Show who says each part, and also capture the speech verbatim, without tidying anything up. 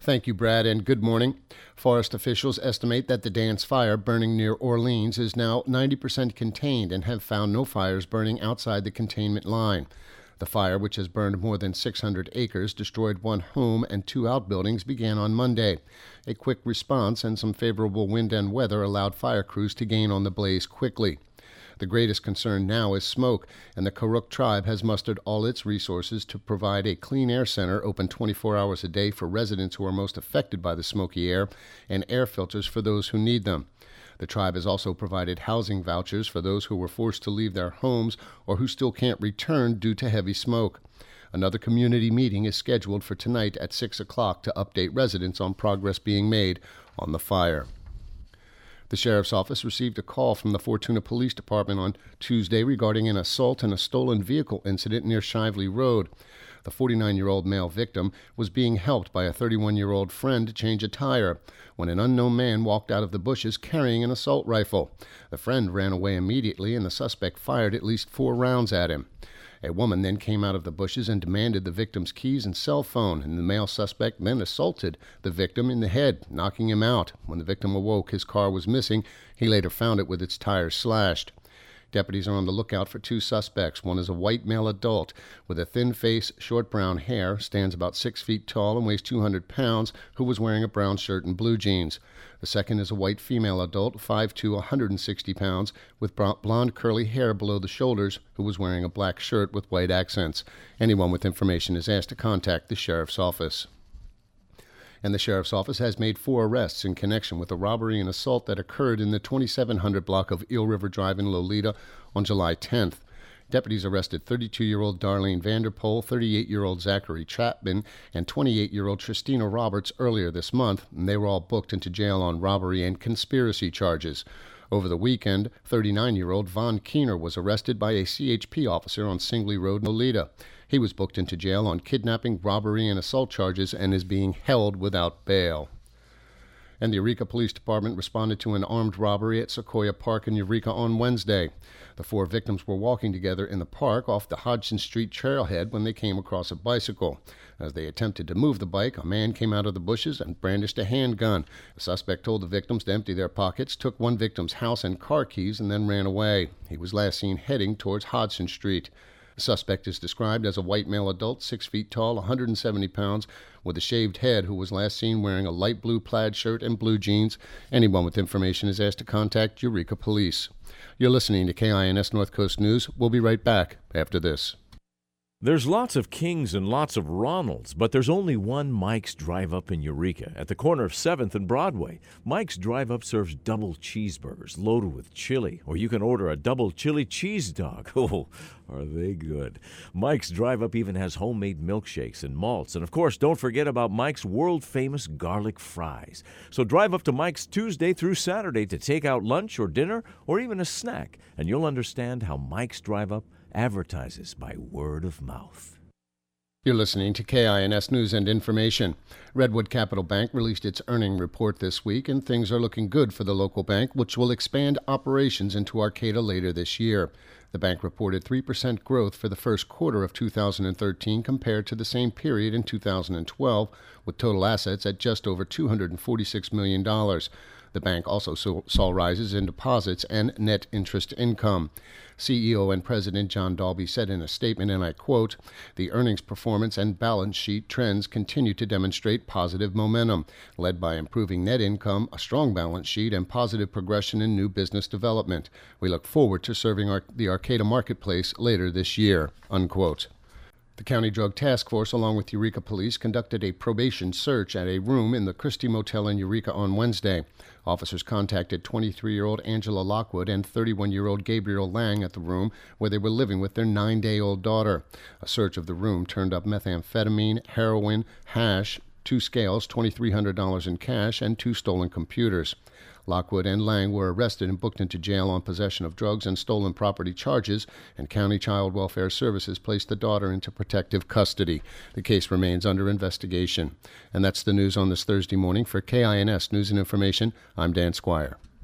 Speaker 1: Thank you, Brad, and good morning. Forest officials estimate that the Dance Fire burning near Orleans is now ninety percent contained and have found no fires burning outside the containment line. The fire, which has burned more than six hundred acres, destroyed one home and two outbuildings, began on Monday. A quick response and some favorable wind and weather allowed fire crews to gain on the blaze quickly. The greatest concern now is smoke, and the Karuk tribe has mustered all its resources to provide a clean air center open twenty-four hours a day for residents who are most affected by the smoky air and air filters for those who need them. The tribe has also provided housing vouchers for those who were forced to leave their homes or who still can't return due to heavy smoke. Another community meeting is scheduled for tonight at six o'clock to update residents on progress being made on the fire. The sheriff's office received a call from the Fortuna Police Department on Tuesday regarding an assault and a stolen vehicle incident near Shively Road. The forty-nine-year-old male victim was being helped by a thirty-one-year-old friend to change a tire when an unknown man walked out of the bushes carrying an assault rifle. The friend ran away immediately, and the suspect fired at least four rounds at him. A woman then came out of the bushes and demanded the victim's keys and cell phone, and the male suspect then assaulted the victim in the head, knocking him out. When the victim awoke, his car was missing. He later found it with its tires slashed. Deputies are on the lookout for two suspects. One is a white male adult with a thin face, short brown hair, stands about six feet tall and weighs two hundred pounds, who was wearing a brown shirt and blue jeans. The second is a white female adult, five foot two, one hundred sixty pounds, with blonde curly hair below the shoulders, who was wearing a black shirt with white accents. Anyone with information is asked to contact the sheriff's office. And the sheriff's office has made four arrests in connection with a robbery and assault that occurred in the twenty-seven hundred block of Eel River Drive in Lolita on July tenth. Deputies arrested thirty-two-year-old Darlene Vanderpool, thirty-eight-year-old Zachary Chapman, and twenty-eight-year-old Tristina Roberts earlier this month, and they were all booked into jail on robbery and conspiracy charges. Over the weekend, thirty-nine-year-old Von Keener was arrested by a C H P officer on Singley Road, Lolita. He was booked into jail on kidnapping, robbery, and assault charges and is being held without bail. And the Eureka Police Department responded to an armed robbery at Sequoia Park in Eureka on Wednesday. The four victims were walking together in the park off the Hodgson Street trailhead when they came across a bicycle. As they attempted to move the bike, a man came out of the bushes and brandished a handgun. The suspect told the victims to empty their pockets, took one victim's house and car keys, and then ran away. He was last seen heading towards Hodgson Street. The suspect is described as a white male adult, six feet tall, one hundred seventy pounds, with a shaved head, who was last seen wearing a light blue plaid shirt and blue jeans. Anyone with information is asked to contact Eureka Police. You're listening to K I N S North Coast News. We'll be right back after this.
Speaker 2: There's lots of Kings and lots of Ronalds, but there's only one Mike's Drive-Up in Eureka at the corner of seventh and Broadway. Mike's Drive-Up serves double cheeseburgers loaded with chili, or you can order a double chili cheese dog. Oh, are they good. Mike's Drive-Up even has homemade milkshakes and malts. And, of course, don't forget about Mike's world-famous garlic fries. So drive up to Mike's Tuesday through Saturday to take out lunch or dinner or even a snack, and you'll understand how Mike's Drive-Up advertises by word of mouth.
Speaker 1: You're listening to K I N S News and Information. Redwood Capital Bank released its earnings report this week, and things are looking good for the local bank, which will expand operations into Arcata later this year. The bank reported three percent growth for the first quarter of two thousand thirteen compared to the same period in two thousand twelve, with total assets at just over two hundred forty-six million dollars. The bank also saw rises in deposits and net interest income. C E O and President John Dalby said in a statement, and I quote, "The earnings performance and balance sheet trends continue to demonstrate positive momentum, led by improving net income, a strong balance sheet, and positive progression in new business development. We look forward to serving our, the Arcata marketplace later this year," unquote. The County Drug Task Force, along with Eureka Police, conducted a probation search at a room in the Christie Motel in Eureka on Wednesday. Officers contacted twenty-three-year-old Angela Lockwood and thirty-one-year-old Gabriel Lang at the room where they were living with their nine-day-old daughter. A search of the room turned up methamphetamine, heroin, hash, two scales, two thousand three hundred dollars in cash, and two stolen computers. Lockwood and Lang were arrested and booked into jail on possession of drugs and stolen property charges, and County Child Welfare Services placed the daughter into protective custody. The case remains under investigation. And that's the news on this Thursday morning. For K I N S News and Information, I'm Dan Squire.